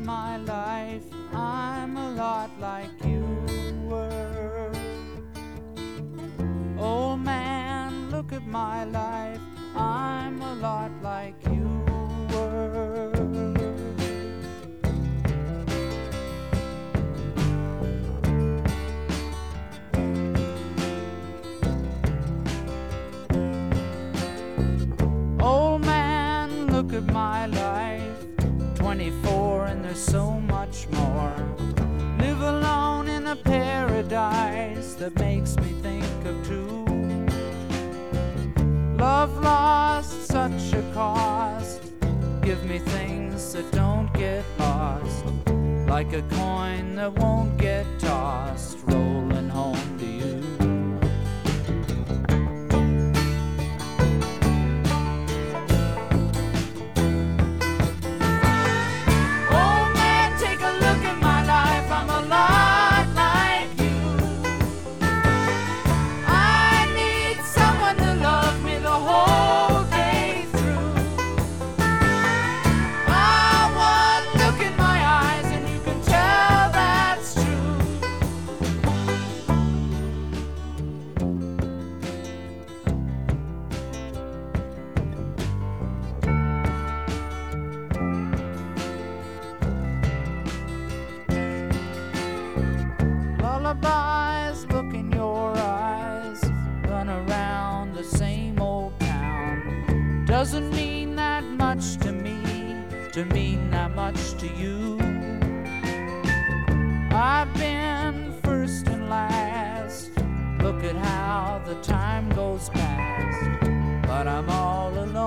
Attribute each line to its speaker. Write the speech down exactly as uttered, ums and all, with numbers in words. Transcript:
Speaker 1: my life, I'm a lot like you were. Old man, look at my life, I'm a lot like you were. Old man, look at my life, twenty-four and there's so much more. Live alone in a paradise that makes me think of two. Love lost, such a cost. Give me things that don't get lost, like a coin that won't get tossed, rolling home to you. Lullabies, look in your eyes, run around the same old town. Doesn't mean that much to me, to mean that much to you. I've been first and last, look at how the time goes past, but I'm all alone